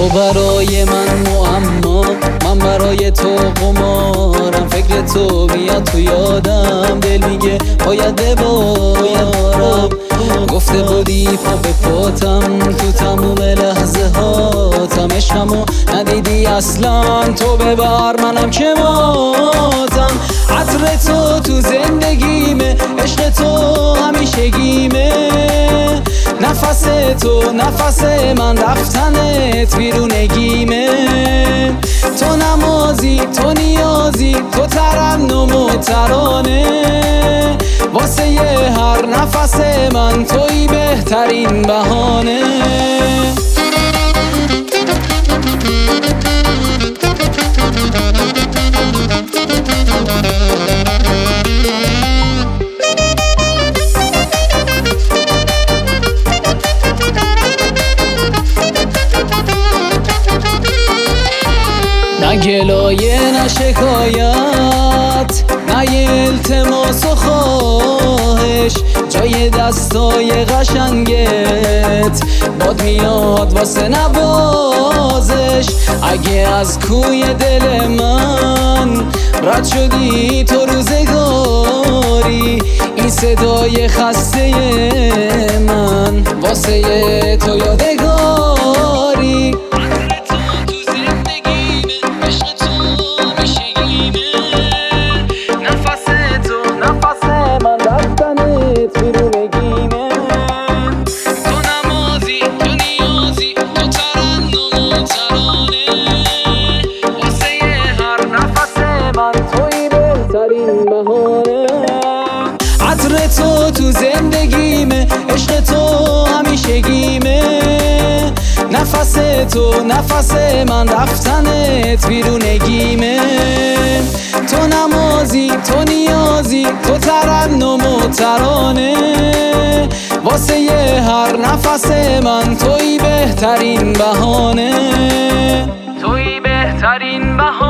برای من معما، من برای تو قمارم. فکر تو میاد تو یادم، دل میگه باید ببارم. گفته بودی پا به پاتم تو تموم لحظه هاتم. عشقمو ندیدی اصلا، تو ببر منم که ماتم. عطر تو زندگیمه، عشق تو همیشگیمه. نفس تو نفس من، رفتنت بیرونگیمه. تو نمازی تو نیازی، تو ترنم و ترانه. واسه هر نفس من تویی بهترین بهانه. نه گلایه نه شکایت، نه یه التماس و خواهش. جای دستای قشنگت باد میاد واسه نوازش. اگه از کوی دل من رد شدی تو روزگاری، این صدای خسته من واسه تو یادگاری. عطر تو زندگیمه، عشق تو همیشگیمه. نفس تو نفس من، رفتنت بیرونگیمه. تو نمازی تو نیازی، تو ترنم و ترانه. واسه هر نفس من تویی بهترین بهانه، تویی بهترین بهانه.